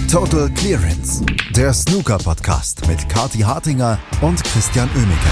Total Clearance, der Snooker-Podcast mit Kathi Hartinger und Christian Oemeke.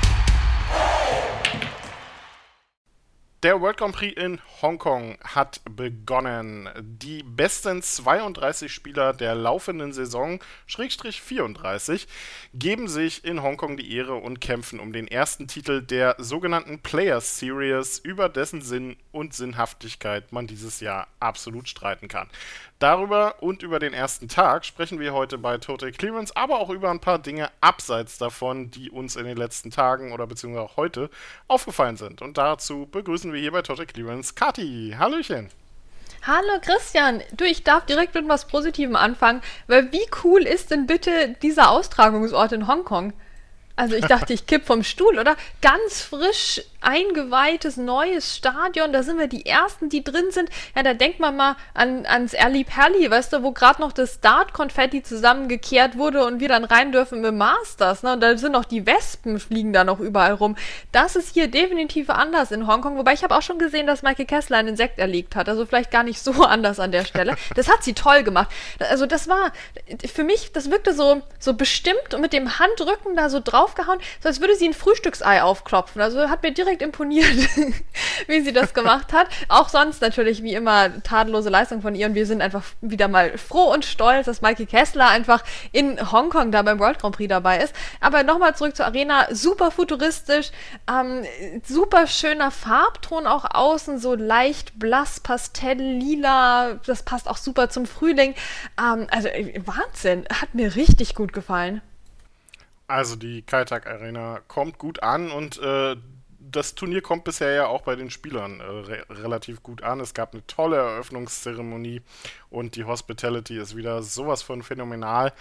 Der World Grand Prix in Hongkong hat begonnen. Die besten 32 Spieler der laufenden Saison, /34, geben sich in Hongkong die Ehre und kämpfen um den ersten Titel der sogenannten Players Series, über dessen Sinn und Sinnhaftigkeit man dieses Jahr absolut streiten kann. Darüber und über den ersten Tag sprechen wir heute bei Total Clearance, aber auch über ein paar Dinge abseits davon, die uns in den letzten Tagen oder beziehungsweise auch heute aufgefallen sind. Und dazu begrüßen wir hier bei Total Clearance Kathi. Hallöchen. Hallo Christian, du, ich darf direkt mit was Positivem anfangen, weil wie cool ist denn bitte dieser Austragungsort in Hongkong? Also ich dachte, ich kipp vom Stuhl, oder? Ganz frisch eingeweihtes, neues Stadion, da sind wir die Ersten, die drin sind. Ja, da denkt man mal ans Early Pally, weißt du, wo gerade noch das Dart-Konfetti zusammengekehrt wurde und wir dann rein dürfen im Masters, ne? Und da sind noch die Wespen, fliegen da noch überall rum. Das ist hier definitiv anders in Hongkong, wobei ich habe auch schon gesehen, dass Michael Kessler einen Insekt erlegt hat, also vielleicht gar nicht so anders an der Stelle. Das hat sie toll gemacht. Also das war, für mich, das wirkte so bestimmt und mit dem Handrücken da so draufgehauen, so als würde sie ein Frühstücksei aufklopfen. Also hat mir direkt imponiert, wie sie das gemacht hat. Auch sonst natürlich wie immer tadellose Leistung von ihr und wir sind einfach wieder mal froh und stolz, dass Michael Kessler einfach in Hongkong da beim World Grand Prix dabei ist. Aber nochmal zurück zur Arena, super futuristisch, super schöner Farbton auch außen, so leicht blass, pastell, lila, das passt auch super zum Frühling. Also Wahnsinn, hat mir richtig gut gefallen. Also die Kai Tak Arena kommt gut an und das Turnier kommt bisher ja auch bei den Spielern relativ gut an. Es gab eine tolle Eröffnungszeremonie und die Hospitality ist wieder sowas von phänomenal.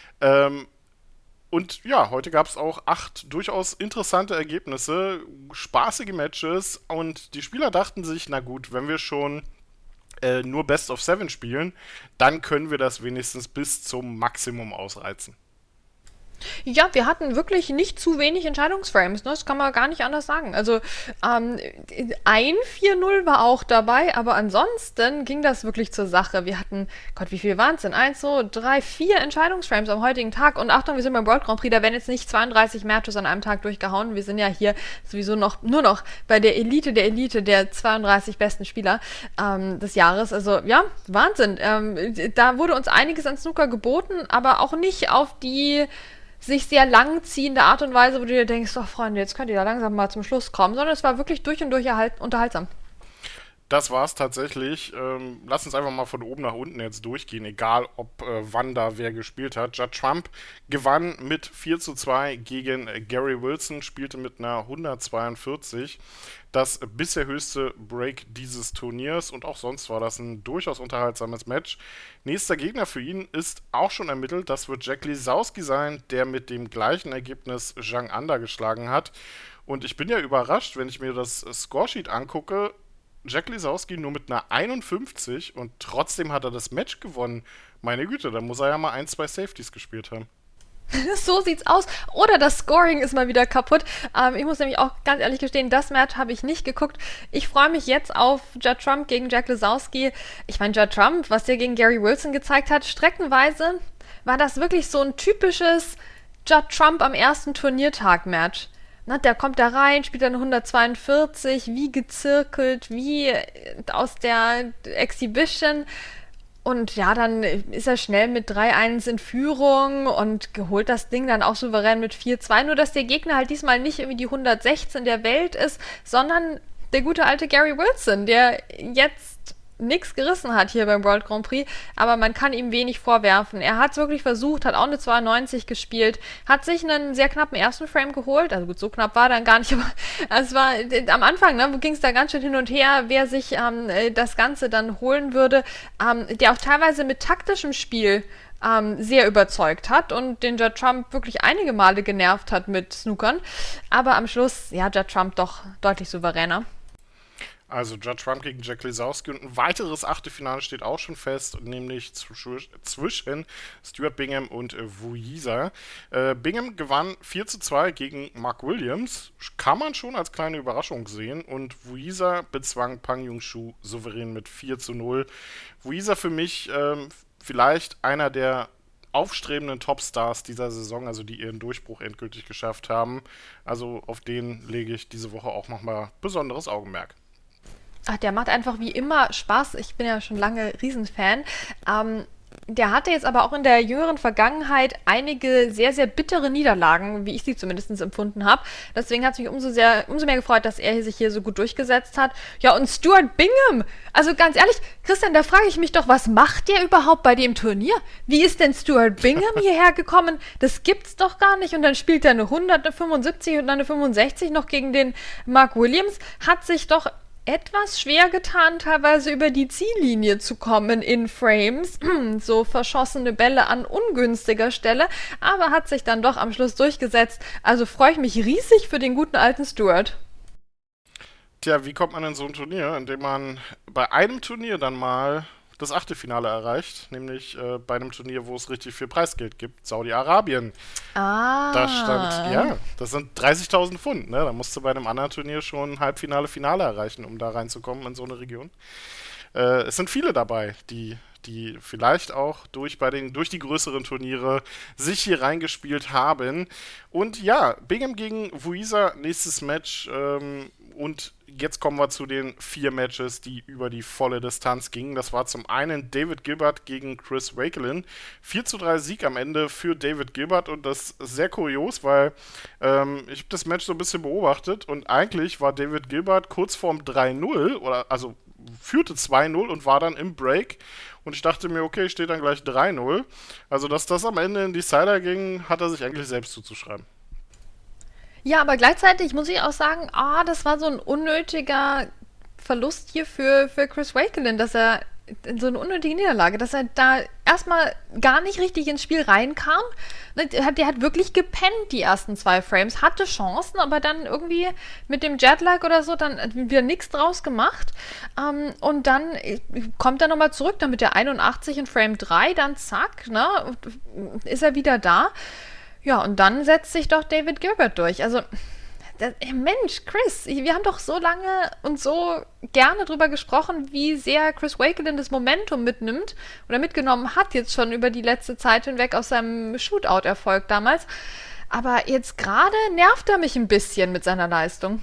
Und ja, heute gab es auch 8 durchaus interessante Ergebnisse, spaßige Matches und die Spieler dachten sich, na gut, wenn wir schon nur Best of 7 spielen, dann können wir das wenigstens bis zum Maximum ausreizen. Ja, wir hatten wirklich nicht zu wenig Entscheidungsframes, ne? Das kann man gar nicht anders sagen. Also ein 4-0 war auch dabei, aber ansonsten ging das wirklich zur Sache. Wir hatten, Gott, wie viel waren es denn? 1, 2, 3, 4 Entscheidungsframes am heutigen Tag. Und Achtung, wir sind beim World Grand Prix, da werden jetzt nicht 32 Matches an einem Tag durchgehauen. Wir sind ja hier sowieso nur noch bei der Elite der 32 besten Spieler des Jahres. Also ja, Wahnsinn. Da wurde uns einiges an Snooker geboten, aber auch nicht auf die sich sehr langziehende Art und Weise, wo du dir denkst, oh Freunde, jetzt könnt ihr da langsam mal zum Schluss kommen, sondern es war wirklich durch und durch unterhaltsam. Das war's tatsächlich. Lass uns einfach mal von oben nach unten jetzt durchgehen, egal ob wann da wer gespielt hat. Judd Trump gewann mit 4:2 gegen Gary Wilson, spielte mit einer 142. Das bisher höchste Break dieses Turniers und auch sonst war das ein durchaus unterhaltsames Match. Nächster Gegner für ihn ist auch schon ermittelt, das wird Jack Lisowski sein, der mit dem gleichen Ergebnis Zhang Anda geschlagen hat. Und ich bin ja überrascht, wenn ich mir das Scoresheet angucke, Jack Lisowski nur mit einer 51 und trotzdem hat er das Match gewonnen. Meine Güte, da muss er ja mal 1, 2 Safeties gespielt haben. So sieht's aus. Oder das Scoring ist mal wieder kaputt. Ich muss nämlich auch ganz ehrlich gestehen, das Match habe ich nicht geguckt. Ich freue mich jetzt auf Judd Trump gegen Jack Lisowski. Ich meine, Judd Trump, was der gegen Gary Wilson gezeigt hat, streckenweise war das wirklich so ein typisches Judd Trump am ersten Turniertag-Match. Na, der kommt da rein, spielt dann 142, wie gezirkelt, wie aus der Exhibition. Und ja, dann ist er schnell mit 3-1 in Führung und holt das Ding dann auch souverän mit 4-2. Nur, dass der Gegner halt diesmal nicht irgendwie die 116 der Welt ist, sondern der gute alte Gary Wilson, der jetzt nichts gerissen hat hier beim World Grand Prix, aber man kann ihm wenig vorwerfen. Er hat es wirklich versucht, hat auch eine 92 gespielt, hat sich einen sehr knappen ersten Frame geholt, also gut, so knapp war er dann gar nicht, aber es war am Anfang, ne, ging es da ganz schön hin und her, wer sich das Ganze dann holen würde, der auch teilweise mit taktischem Spiel sehr überzeugt hat und den Judd Trump wirklich einige Male genervt hat mit Snookern, aber am Schluss, ja, Judd Trump doch deutlich souveräner. Also Judd Trump gegen Jack Lisowski und ein weiteres Achtelfinale steht auch schon fest, nämlich zwischen Stuart Bingham und Wu Yisa. Bingham gewann 4:2 gegen Mark Williams, kann man schon als kleine Überraschung sehen, und Wu Yisa bezwang Pang Junxu souverän mit 4:0. Wu Yisa für mich vielleicht einer der aufstrebenden Topstars dieser Saison, also die ihren Durchbruch endgültig geschafft haben. Also auf den lege ich diese Woche auch nochmal besonderes Augenmerk. Ach, der macht einfach wie immer Spaß. Ich bin ja schon lange Riesenfan. Der hatte jetzt aber auch in der jüngeren Vergangenheit einige sehr, sehr bittere Niederlagen, wie ich sie zumindest empfunden habe. Deswegen hat es mich umso mehr gefreut, dass er sich hier so gut durchgesetzt hat. Ja, und Stuart Bingham, also ganz ehrlich, Christian, da frage ich mich doch, was macht der überhaupt bei dem Turnier? Wie ist denn Stuart Bingham hierher gekommen? Das gibt's doch gar nicht. Und dann spielt er eine 100, eine 75 und eine 65 noch gegen den Mark Williams. Hat sich doch etwas schwer getan, teilweise über die Ziellinie zu kommen in Frames. So verschossene Bälle an ungünstiger Stelle, aber hat sich dann doch am Schluss durchgesetzt. Also freue ich mich riesig für den guten alten Stuart. Tja, wie kommt man in so ein Turnier, indem man bei einem Turnier dann mal das Achtelfinale erreicht, nämlich bei einem Turnier, wo es richtig viel Preisgeld gibt, Saudi-Arabien. Das sind 30.000 Pfund, ne? Da musst du bei einem anderen Turnier schon Halbfinale, Finale erreichen, um da reinzukommen in so eine Region. Es sind viele dabei, die vielleicht auch durch die größeren Turniere sich hier reingespielt haben. Und ja, Bingham gegen Wuisa, nächstes Match. Und jetzt kommen wir zu den 4 Matches, die über die volle Distanz gingen. Das war zum einen David Gilbert gegen Chris Wakelin. 4:3 Sieg am Ende für David Gilbert. Und das ist sehr kurios, weil ich habe das Match so ein bisschen beobachtet. Und eigentlich war David Gilbert kurz vorm 3-0, also führte 2-0 und war dann im Break. Und ich dachte mir, okay, steht dann gleich 3-0. Also, dass das am Ende in Decider ging, hat er sich eigentlich selbst zuzuschreiben. Ja, aber gleichzeitig muss ich auch sagen, das war so ein unnötiger Verlust hier für Chris Wakelin, dass er in so eine unnötige Niederlage, dass er da erstmal gar nicht richtig ins Spiel reinkam. Der hat wirklich gepennt, die ersten 2 Frames, hatte Chancen, aber dann irgendwie mit dem Jetlag oder so dann wieder nichts draus gemacht. Und dann kommt er nochmal zurück, dann mit der 81 in Frame 3, dann zack, ne, ist er wieder da. Ja, und dann setzt sich doch David Gilbert durch. Also, Mensch, Chris, wir haben doch so lange und so gerne drüber gesprochen, wie sehr Chris Wakelin das Momentum mitnimmt oder mitgenommen hat jetzt schon über die letzte Zeit hinweg aus seinem Shootout-Erfolg damals. Aber jetzt gerade nervt er mich ein bisschen mit seiner Leistung.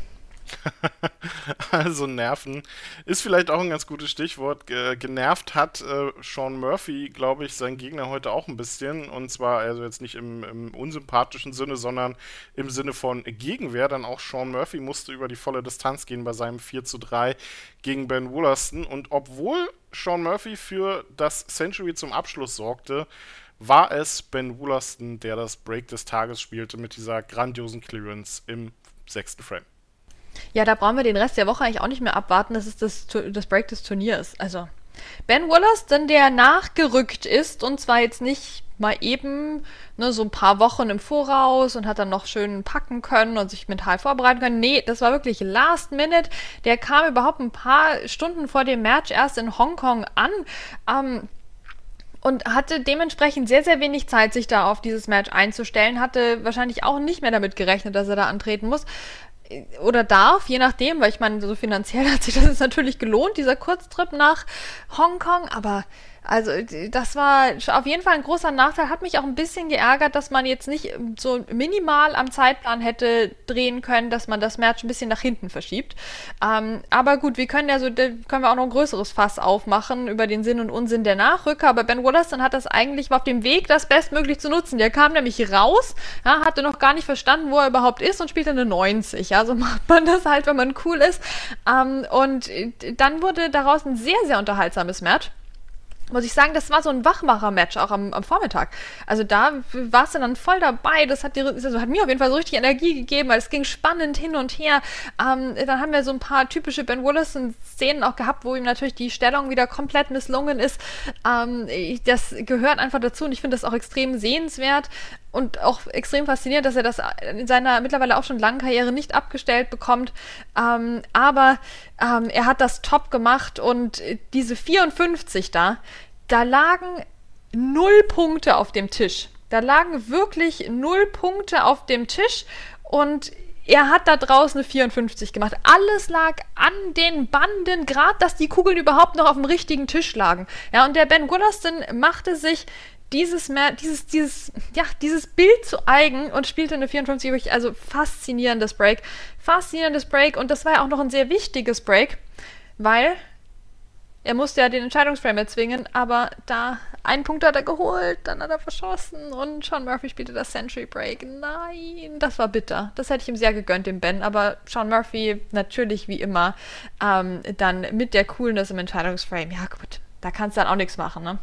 Also Nerven ist vielleicht auch ein ganz gutes Stichwort. Genervt hat Sean Murphy, glaube ich, seinen Gegner heute auch ein bisschen. Und zwar also jetzt nicht im unsympathischen Sinne, sondern im Sinne von Gegenwehr. Dann auch Sean Murphy musste über die volle Distanz gehen bei seinem 4:3 gegen Ben Wollaston. Und obwohl Sean Murphy für das Century zum Abschluss sorgte, war es Ben Wollaston, der das Break des Tages spielte mit dieser grandiosen Clearance im 6. Frame. Ja, da brauchen wir den Rest der Woche eigentlich auch nicht mehr abwarten. Das ist das Break des Turniers. Also Ben Wollaston, der nachgerückt ist und zwar jetzt nicht mal eben so ein paar Wochen im Voraus und hat dann noch schön packen können und sich mental vorbereiten können. Nee, das war wirklich Last Minute. Der kam überhaupt ein paar Stunden vor dem Match erst in Hongkong an. Und hatte dementsprechend sehr, sehr wenig Zeit, sich da auf dieses Match einzustellen. Hatte wahrscheinlich auch nicht mehr damit gerechnet, dass er da antreten muss. Oder darf, je nachdem, weil ich meine, so finanziell hat sich das jetzt natürlich gelohnt, dieser Kurztrip nach Hongkong, aber also das war auf jeden Fall ein großer Nachteil, hat mich auch ein bisschen geärgert, dass man jetzt nicht so minimal am Zeitplan hätte drehen können, dass man das Match ein bisschen nach hinten verschiebt. Aber gut, können wir auch noch ein größeres Fass aufmachen über den Sinn und Unsinn der Nachrücker, aber Ben Wollaston war auf dem Weg, das bestmöglich zu nutzen. Der kam nämlich raus, ja, hatte noch gar nicht verstanden, wo er überhaupt ist und spielte eine 90. Ja, so macht man das halt, wenn man cool ist. Und dann wurde daraus ein sehr, sehr unterhaltsames Match. Muss ich sagen, das war so ein Wachmacher-Match auch am Vormittag. Also da warst du dann voll dabei. Das hat mir auf jeden Fall so richtig Energie gegeben, weil es ging spannend hin und her. Dann haben wir so ein paar typische Ben Wollaston-Szenen auch gehabt, wo ihm natürlich die Stellung wieder komplett misslungen ist. Das gehört einfach dazu und ich finde das auch extrem sehenswert. Und auch extrem faszinierend, dass er das in seiner mittlerweile auch schon langen Karriere nicht abgestellt bekommt. Aber er hat das top gemacht und diese 54 da lagen 0 Punkte auf dem Tisch. Da lagen wirklich 0 Punkte auf dem Tisch und er hat da draußen eine 54 gemacht. Alles lag an den Banden, gerade dass die Kugeln überhaupt noch auf dem richtigen Tisch lagen. Ja, und der Ben Wollaston machte sich dieses Bild zu eigen und spielte eine 54, wirklich, also faszinierendes Break. Und das war ja auch noch ein sehr wichtiges Break, weil er musste ja den Entscheidungsframe erzwingen, aber da einen Punkt hat er geholt, dann hat er verschossen und Sean Murphy spielte das Century Break. Nein, das war bitter. Das hätte ich ihm sehr gegönnt, dem Ben, aber Sean Murphy natürlich wie immer dann mit der Coolness im Entscheidungsframe. Ja gut, da kannst du dann auch nichts machen, ne?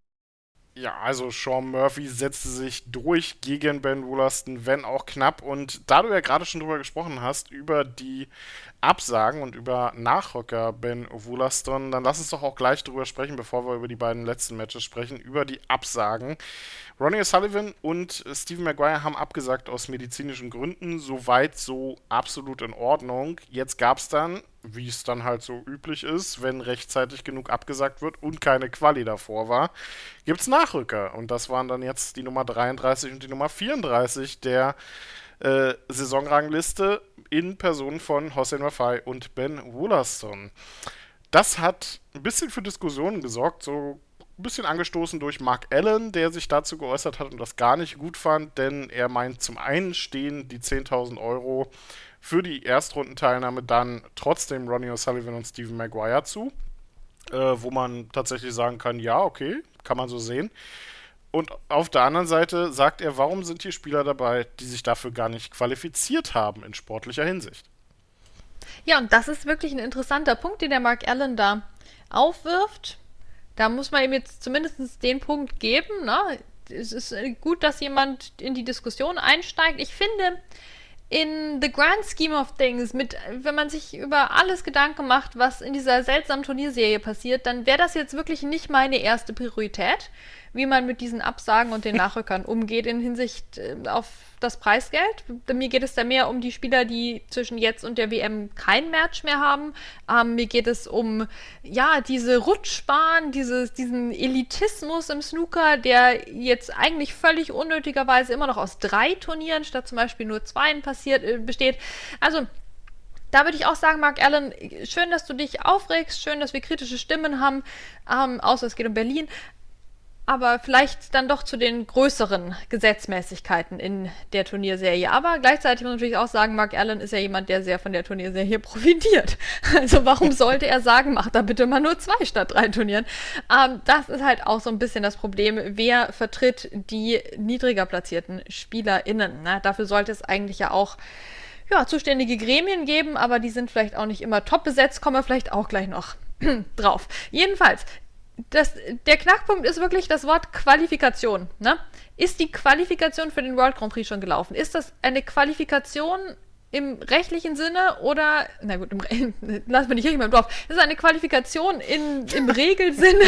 Ja, also Sean Murphy setzte sich durch gegen Ben Wollaston, wenn auch knapp. Und da du ja gerade schon drüber gesprochen hast, über die Absagen und über Nachrücker Ben Wollaston, dann lass uns doch auch gleich drüber sprechen, bevor wir über die beiden letzten Matches sprechen, über die Absagen. Ronnie O'Sullivan und Stephen Maguire haben abgesagt aus medizinischen Gründen. Soweit so absolut in Ordnung. Jetzt gab es dann, wie es dann halt so üblich ist, wenn rechtzeitig genug abgesagt wird und keine Quali davor war, gibt es Nachrücker. Und das waren dann jetzt die Nummer 33 und die Nummer 34 der Saisonrangliste in Person von Hossein Wafai und Ben Wollaston. Das hat ein bisschen für Diskussionen gesorgt, so ein bisschen angestoßen durch Mark Allen, der sich dazu geäußert hat und das gar nicht gut fand, denn er meint, zum einen stehen die 10.000 Euro für die Erstrundenteilnahme dann trotzdem Ronnie O'Sullivan und Stephen Maguire zu, wo man tatsächlich sagen kann, ja, okay, kann man so sehen. Und auf der anderen Seite sagt er, warum sind hier Spieler dabei, die sich dafür gar nicht qualifiziert haben in sportlicher Hinsicht? Ja, und das ist wirklich ein interessanter Punkt, den der Mark Allen da aufwirft. Da muss man ihm jetzt zumindest den Punkt geben, ne? Es ist gut, dass jemand in die Diskussion einsteigt. Ich finde, in the grand scheme of things, wenn man sich über alles Gedanken macht, was in dieser seltsamen Turnierserie passiert, dann wäre das jetzt wirklich nicht meine erste Priorität, wie man mit diesen Absagen und den Nachrückern umgeht in Hinsicht auf das Preisgeld. Mir geht es da mehr um die Spieler, die zwischen jetzt und der WM kein Match mehr haben. Mir geht es um, ja, diese Rutschbahn, diesen Elitismus im Snooker, der jetzt eigentlich völlig unnötigerweise immer noch aus 3 Turnieren statt zum Beispiel nur 2 besteht. Also, da würde ich auch sagen, Mark Allen, schön, dass du dich aufregst, schön, dass wir kritische Stimmen haben, außer es geht um Berlin. Aber vielleicht dann doch zu den größeren Gesetzmäßigkeiten in der Turnierserie. Aber gleichzeitig muss man natürlich auch sagen, Mark Allen ist ja jemand, der sehr von der Turnierserie profitiert. Also warum sollte er sagen, macht da bitte mal nur 2 statt 3 Turnieren? Das ist halt auch so ein bisschen das Problem. Wer vertritt die niedriger platzierten SpielerInnen? Ne? Dafür sollte es eigentlich ja auch zuständige Gremien geben, aber die sind vielleicht auch nicht immer top besetzt, kommen wir vielleicht auch gleich noch drauf. Jedenfalls, der Knackpunkt ist wirklich das Wort Qualifikation. Ne? Ist die Qualifikation für den World Grand Prix schon gelaufen? Ist das eine Qualifikation im rechtlichen Sinne oder, na gut, lassen wir nicht richtig mal im Dorf. Ist es eine Qualifikation im Regelsinne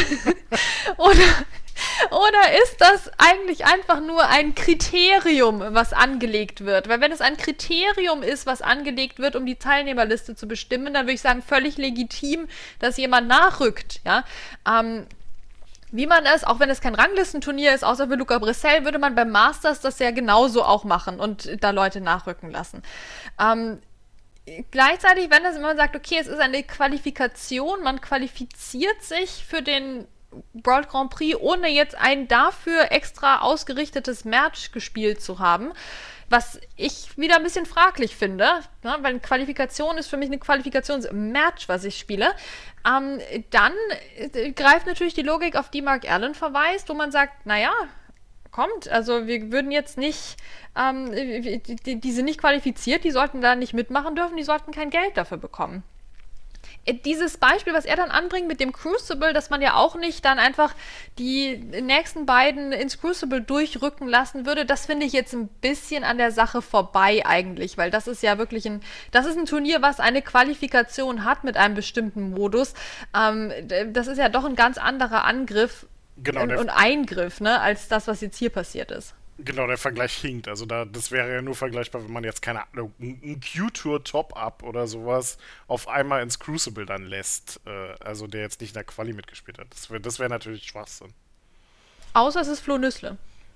oder ist das eigentlich einfach nur ein Kriterium, was angelegt wird? Weil wenn es ein Kriterium ist, was angelegt wird, um die Teilnehmerliste zu bestimmen, dann würde ich sagen, völlig legitim, dass jemand nachrückt. Ja? Wie man es, auch wenn es kein Ranglistenturnier ist, außer für Luca Bressel, würde man beim Masters das ja genauso auch machen und da Leute nachrücken lassen. Gleichzeitig, wenn man sagt, okay, es ist eine Qualifikation, man qualifiziert sich für den World Grand Prix, ohne jetzt ein dafür extra ausgerichtetes Match gespielt zu haben, was ich wieder ein bisschen fraglich finde, ne? Weil eine Qualifikation ist für mich eine Qualifikationsmatch, was ich spiele. Dann greift natürlich die Logik, auf die Mark Allen verweist, wo man sagt, naja, kommt, also wir würden jetzt nicht, die sind nicht qualifiziert, die sollten da nicht mitmachen dürfen, die sollten kein Geld dafür bekommen. Dieses Beispiel, was er dann anbringt mit dem Crucible, dass man ja auch nicht dann einfach die nächsten beiden ins Crucible durchrücken lassen würde, das finde ich jetzt ein bisschen an der Sache vorbei eigentlich, weil das ist ja wirklich ein Turnier, was eine Qualifikation hat mit einem bestimmten Modus. Das ist ja doch ein ganz anderer Angriff und Eingriff, ne, als das, was jetzt hier passiert ist. Genau, der Vergleich hinkt. Also das wäre ja nur vergleichbar, wenn man jetzt, keine Ahnung, ein Q-Tour Top-Up oder sowas auf einmal ins Crucible dann lässt. Also der jetzt nicht in der Quali mitgespielt hat. Das wäre natürlich Schwachsinn. Außer es ist Flo Nüssle.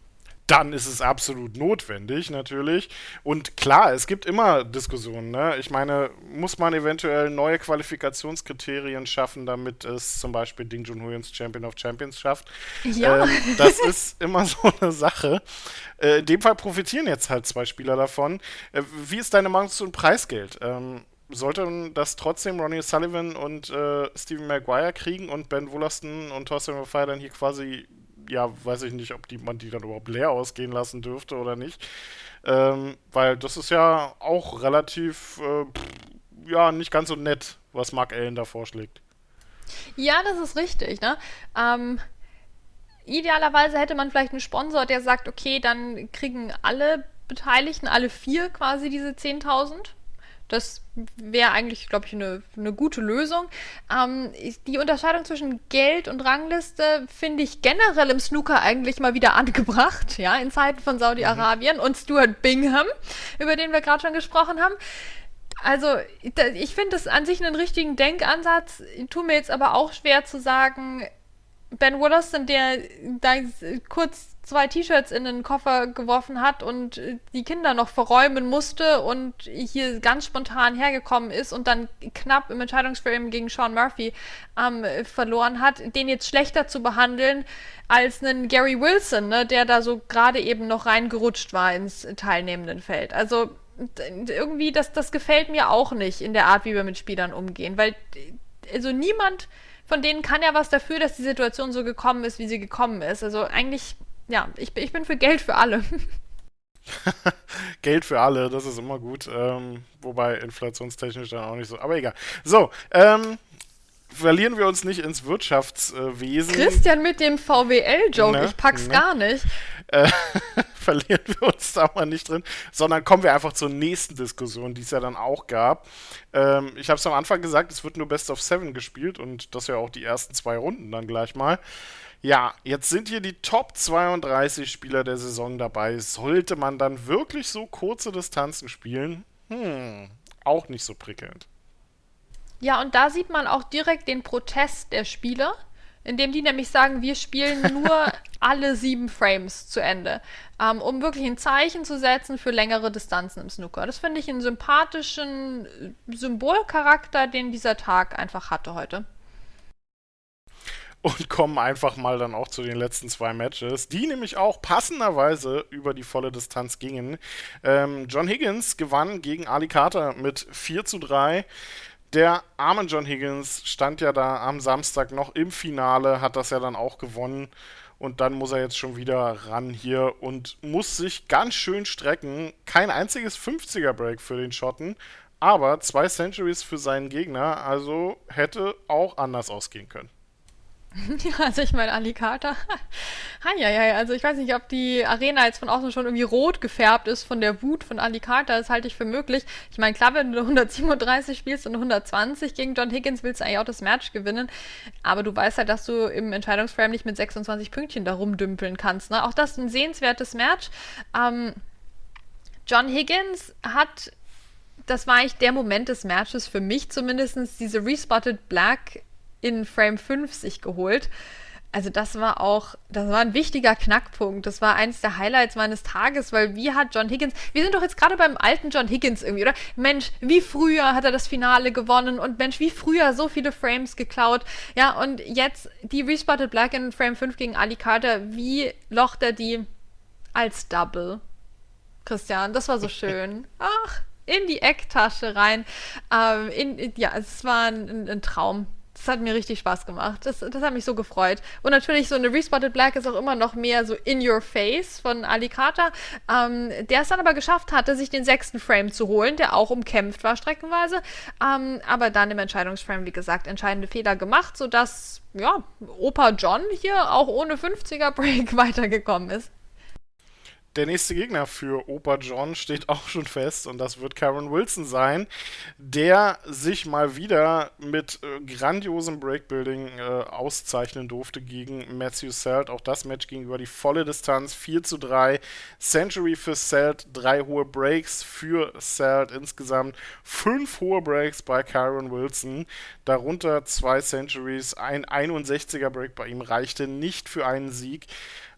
dann ist es absolut notwendig, natürlich. Und klar, es gibt immer Diskussionen, ne? Ich meine, muss man eventuell neue Qualifikationskriterien schaffen, damit es zum Beispiel Ding Junhui ins Champion of Champions schafft? Ja. Das ist immer so eine Sache. In dem Fall profitieren jetzt halt zwei Spieler davon. Wie ist deine Meinung zu dem Preisgeld? Sollten das trotzdem Ronnie Sullivan und Stephen Maguire kriegen und Ben Wollaston und Thorsten Maffay dann hier quasi, ja, weiß ich nicht, ob man die dann überhaupt leer ausgehen lassen dürfte oder nicht. Weil das ist ja auch relativ, ja, nicht ganz so nett, was Mark Allen da vorschlägt. Ja, das ist richtig, ne? Idealerweise hätte man vielleicht einen Sponsor, der sagt, okay, dann kriegen alle Beteiligten, alle vier quasi diese 10.000. Das wäre eigentlich, glaube ich, eine gute Lösung. Die Unterscheidung zwischen Geld und Rangliste finde ich generell im Snooker eigentlich mal wieder angebracht, ja, in Zeiten von Saudi-Arabien und Stuart Bingham, über den wir gerade schon gesprochen haben. Also, ich finde das an sich einen richtigen Denkansatz, tut mir jetzt aber auch schwer zu sagen, Ben Wollaston, der da kurz 2 T-Shirts in den Koffer geworfen hat und die Kinder noch verräumen musste und hier ganz spontan hergekommen ist und dann knapp im Entscheidungsframe gegen Sean Murphy verloren hat, den jetzt schlechter zu behandeln als einen Gary Wilson, ne, der da so gerade eben noch reingerutscht war ins teilnehmenden Feld. Also irgendwie, das gefällt mir auch nicht in der Art, wie wir mit Spielern umgehen, weil also niemand von denen kann ja was dafür, dass die Situation so gekommen ist, wie sie gekommen ist. Also eigentlich, ja, ich bin für Geld für alle. Geld für alle, das ist immer gut. Wobei inflationstechnisch dann auch nicht so. Aber egal. So, verlieren wir uns nicht ins Wirtschaftswesen. Christian mit dem VWL-Joke, Ne, ich pack's ne. gar nicht. Verlieren wir uns da mal nicht drin, sondern kommen wir einfach zur nächsten Diskussion, die es ja dann auch gab. Ich habe es am Anfang gesagt, es wird nur Best of Seven gespielt und das ja auch die ersten 2 Runden dann gleich mal. Ja, jetzt sind hier die Top 32 Spieler der Saison dabei. Sollte man dann wirklich so kurze Distanzen spielen? Auch nicht so prickelnd. Ja, und da sieht man auch direkt den Protest der Spieler, indem die nämlich sagen, wir spielen nur alle 7 Frames zu Ende, um wirklich ein Zeichen zu setzen für längere Distanzen im Snooker. Das finde ich einen sympathischen Symbolcharakter, den dieser Tag einfach hatte heute. Und kommen einfach mal dann auch zu den letzten 2 Matches, die nämlich auch passenderweise über die volle Distanz gingen. John Higgins gewann gegen Ali Carter mit 4:3. Der arme John Higgins stand ja da am Samstag noch im Finale, hat das ja dann auch gewonnen. Und dann muss er jetzt schon wieder ran hier und muss sich ganz schön strecken. Kein einziges 50er-Break für den Schotten, aber 2 Centuries für seinen Gegner. Also hätte auch anders ausgehen können. Ja, also ich meine, Ali Carter, also ich weiß nicht, ob die Arena jetzt von außen schon irgendwie rot gefärbt ist von der Wut von Ali Carter, das halte ich für möglich. Ich meine, klar, wenn du 137 spielst und 120 gegen John Higgins, willst du eigentlich auch das Match gewinnen, aber du weißt halt, dass du im Entscheidungsframe nicht mit 26 Pünktchen da rumdümpeln kannst, ne? Auch das ist ein sehenswertes Match. John Higgins hat, das war eigentlich der Moment des Matches für mich zumindest, diese Respotted Black in Frame 5 sich geholt. Also das war ein wichtiger Knackpunkt. Das war eins der Highlights meines Tages, weil wie hat John Higgins, wir sind doch jetzt gerade beim alten John Higgins irgendwie, oder? Mensch, wie früher hat er das Finale gewonnen und Mensch, wie früher so viele Frames geklaut. Ja, und jetzt die Respotted Black in Frame 5 gegen Ali Carter, wie locht er die als Double? Christian, das war so schön. Ach, in die Ecktasche rein. Es war ein Traum. Das hat mir richtig Spaß gemacht. Das hat mich so gefreut. Und natürlich, so eine Respotted Black ist auch immer noch mehr so in your face von Ali Carter, der es dann aber geschafft hatte, sich den 6. Frame zu holen, der auch umkämpft war streckenweise. Aber dann im Entscheidungsframe, wie gesagt, entscheidende Fehler gemacht, sodass, ja, Opa John hier auch ohne 50er Break weitergekommen ist. Der nächste Gegner für Opa John steht auch schon fest und das wird Karen Wilson sein, der sich mal wieder mit grandiosem Breakbuilding auszeichnen durfte gegen Matthew Selt. Auch das Match ging über die volle Distanz, 4:3, Century für Selt, 3 hohe Breaks für Selt, insgesamt 5 hohe Breaks bei Karen Wilson, darunter 2 Centuries, ein 61er Break bei ihm reichte nicht für einen Sieg.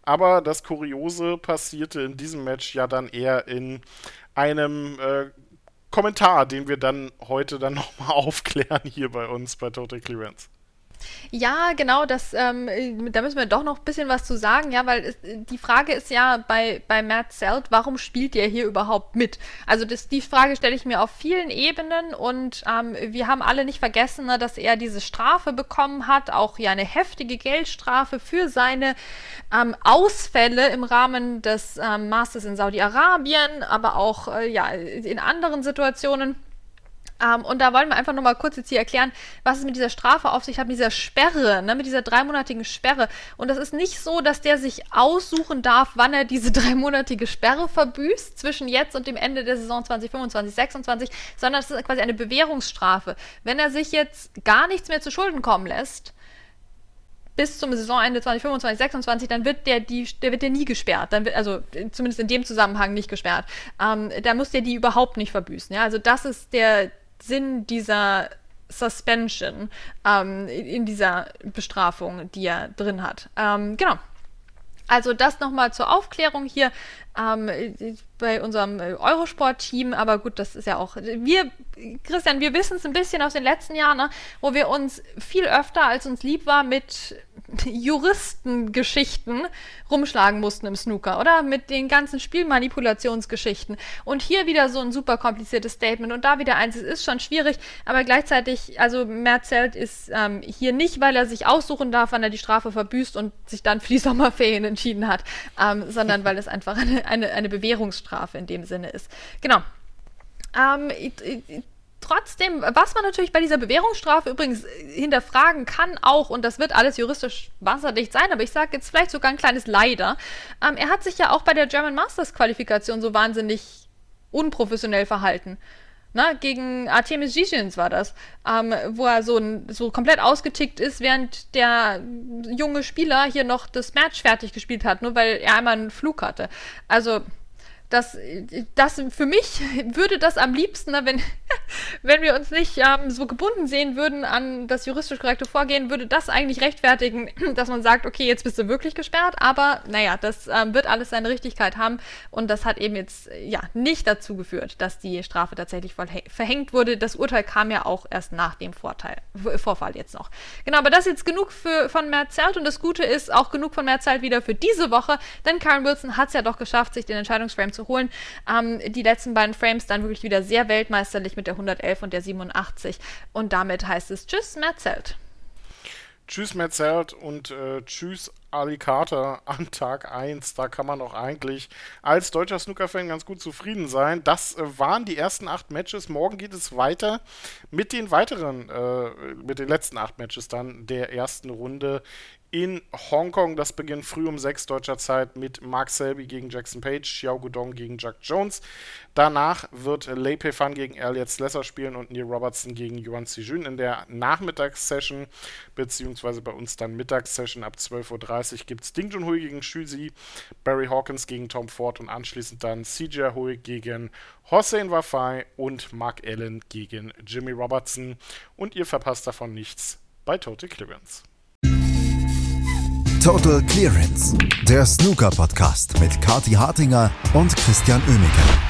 Aber das Kuriose passierte in diesem Match ja dann eher in einem Kommentar, den wir dann heute dann nochmal aufklären hier bei uns bei Total Clearance. Ja, genau, da müssen wir doch noch ein bisschen was zu sagen, ja, weil die Frage ist ja bei Matt Selt, warum spielt der hier überhaupt mit? Also die Frage stelle ich mir auf vielen Ebenen und wir haben alle nicht vergessen, ne, dass er diese Strafe bekommen hat, auch ja eine heftige Geldstrafe für seine Ausfälle im Rahmen des Masters in Saudi-Arabien, aber auch in anderen Situationen. Und da wollen wir einfach nochmal kurz jetzt hier erklären, was es mit dieser Strafe auf sich hat, mit dieser Sperre, ne, mit dieser 3-monatigen Sperre. Und das ist nicht so, dass der sich aussuchen darf, wann er diese 3-monatige Sperre verbüßt, zwischen jetzt und dem Ende der Saison 2025, 26, sondern es ist quasi eine Bewährungsstrafe. Wenn er sich jetzt gar nichts mehr zu Schulden kommen lässt, bis zum Saisonende 2025, 26, dann wird der nie gesperrt. Dann wird, also zumindest in dem Zusammenhang nicht gesperrt. Da muss der die überhaupt nicht verbüßen. Ja? Also das ist der Sinn dieser Suspension in dieser Bestrafung, die er drin hat. Genau. Also das nochmal zur Aufklärung hier bei unserem Eurosport-Team, aber gut, das ist ja auch, Christian, wir wissen es ein bisschen aus den letzten Jahren, ne, wo wir uns viel öfter, als uns lieb war, mit Juristengeschichten rumschlagen mussten im Snooker, oder? Mit den ganzen Spielmanipulationsgeschichten. Und hier wieder so ein super kompliziertes Statement und da wieder eins, es ist schon schwierig, aber gleichzeitig, also Matt Selt ist hier nicht, weil er sich aussuchen darf, wann er die Strafe verbüßt und sich dann für die Sommerferien entschieden hat, sondern weil es einfach eine Bewährungsstrafe in dem Sinne ist. Genau. Trotzdem, was man natürlich bei dieser Bewährungsstrafe übrigens hinterfragen kann auch, und das wird alles juristisch wasserdicht sein, aber ich sage jetzt vielleicht sogar ein kleines Leider, er hat sich ja auch bei der German Masters Qualifikation so wahnsinnig unprofessionell verhalten. Na, gegen Artemis Gigians war das, wo er so komplett ausgetickt ist, während der junge Spieler hier noch das Match fertig gespielt hat, nur weil er einmal einen Flug hatte. Also das für mich würde das am liebsten, wenn wir uns nicht so gebunden sehen würden an das juristisch korrekte Vorgehen, würde das eigentlich rechtfertigen, dass man sagt, okay, jetzt bist du wirklich gesperrt, aber naja, das wird alles seine Richtigkeit haben und das hat eben jetzt nicht dazu geführt, dass die Strafe tatsächlich verhängt wurde. Das Urteil kam ja auch erst nach dem Vorfall jetzt noch. Genau, aber das ist jetzt genug von Matt Selt und das Gute ist auch genug von Matt Selt wieder für diese Woche, denn Karen Wilson hat es ja doch geschafft, sich den Entscheidungsframe zu holen. Die letzten beiden Frames dann wirklich wieder sehr weltmeisterlich mit der 111 und der 87 und damit heißt es Tschüss, Matt Selt. Tschüss, Matt Selt und tschüss, Ali Carter an Tag 1. Da kann man doch eigentlich als deutscher Snooker-Fan ganz gut zufrieden sein. Das waren die ersten 8 Matches. Morgen geht es weiter mit den mit den letzten 8 Matches dann der ersten Runde in Hongkong. Das beginnt früh um 6 deutscher Zeit mit Mark Selby gegen Jackson Page, Xiao Guodong gegen Jack Jones. Danach wird Lei Pei-Fan gegen Elliot Slesser spielen und Neil Robertson gegen Yuan Xijun in der Nachmittagssession, beziehungsweise bei uns dann Mittagssession ab 12:30 Uhr gibt es Ding Junhui gegen Xu Zi, Barry Hawkins gegen Tom Ford und anschließend dann CJ Hui gegen Hossein Wafai und Mark Allen gegen Jimmy Robertson. Und ihr verpasst davon nichts bei Total Clearance. Total Clearance, der Snooker-Podcast mit Kathi Hartinger und Christian Oemeke.